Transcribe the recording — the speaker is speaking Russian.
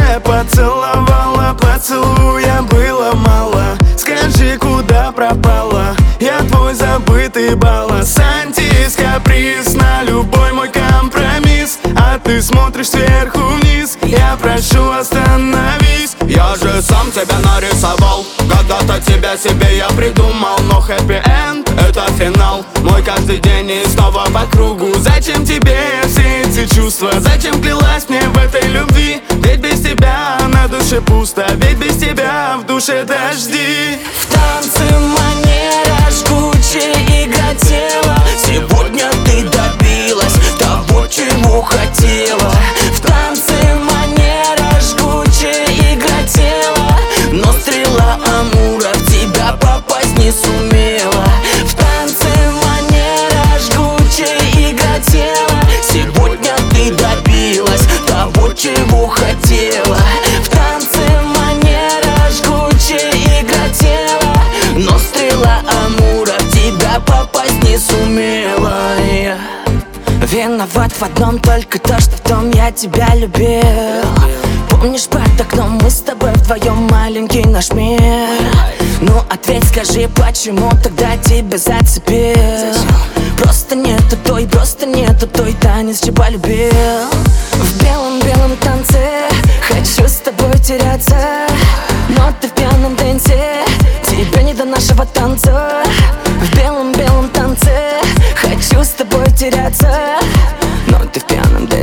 уже поцеловала, поцелуя было мало. Скажи, куда пропала я, твой забытый баллас? Антискаприз на любой мой компромисс, а ты смотришь сверху вниз. Я прошу, остановись. Я же сам тебя нарисовал, когда-то тебя себе я придумал. Но хэппи-энд — это финал, мой каждый день и снова по кругу. Зачем тебе все эти чувства? Зачем клялась мне в этой любви? Ведь без тебя на душе пусто, ведь без тебя в душе дожди. В танце манера жгучая, игра тела. Сегодня ты добилась того, чего хотела. В танце манера жгучая, игра тела. Но стрела Амура в тебя попасть не сумела. В танце манера жгучая, игра тела. Сегодня ты добилась того, чего хотела. В танце манера жгучая, игра тела. Но стрела Амура в тебя попасть не сумела. Виноват в одном только то, что в том я тебя любил. Помнишь, под окном мы с тобой вдвоем, маленький наш мир? Ну ответь, скажи, почему тогда тебя зацепил? Просто нету той танец, что полюбил. В белом-белом танце хочу с тобой теряться, но ты в пьяном дэнсе, тебе не до нашего танца. В белом-белом танце хочу с тобой теряться, но ты в пьяном дэнсе.